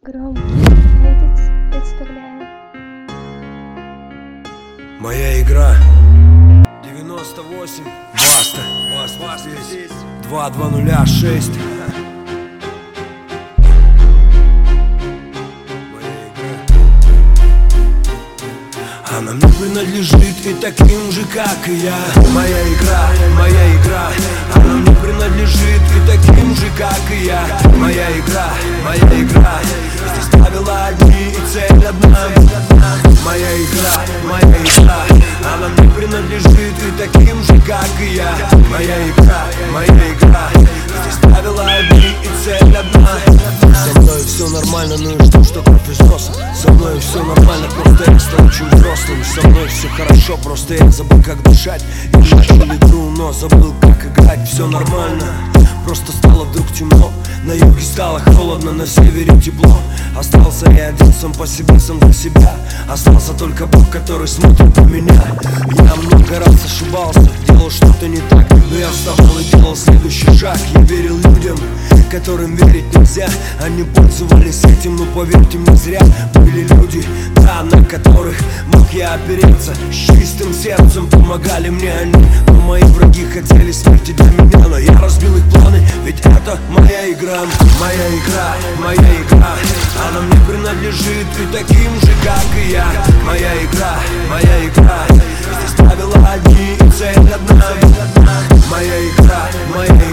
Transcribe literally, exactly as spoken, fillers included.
громкий эдит представляет. Моя игра девяносто восемь. Баста, Баста здесь. Два два нуля шесть. Она мне принадлежит и таким же, как и я. Моя игра, моя игра. Она мне принадлежит и таким же, как и я. Моя игра, моя игра. Здесь правила одни и цель одна. Моя игра, моя игра. Она мне принадлежит и таким же, как и я. Моя игра, моя игра. Здесь правила одни и цель одна. Со мной все нормально, ну и что, что кровь из носа. Со мной все нормально, просто я стал очень взрослым. Со мной все хорошо, просто я забыл, как дышать. И начал игру, но забыл, как играть. Все нормально, просто стало вдруг темно. На юге стало холодно, на севере тепло. Остался я один сам по себе, сам для себя. Остался только Бог, который смотрит на меня. Я много раз ошибался, делал что-то не так, но я вставал и делал следующий шаг. Я верил людям, которым верить нельзя. Они пользовались этим, но поверьте мне, зря. Были люди, да, на которых мог я опереться. С чистым сердцем помогали мне они. Но мои враги хотели смерти для меня. Но я разбил их планы, ведь это моя игра. Моя игра, моя игра. Она мне принадлежит и таким же, как и я. Моя игра, моя игра. Здесь правила одни и цель одна. Моя игра, моя игра.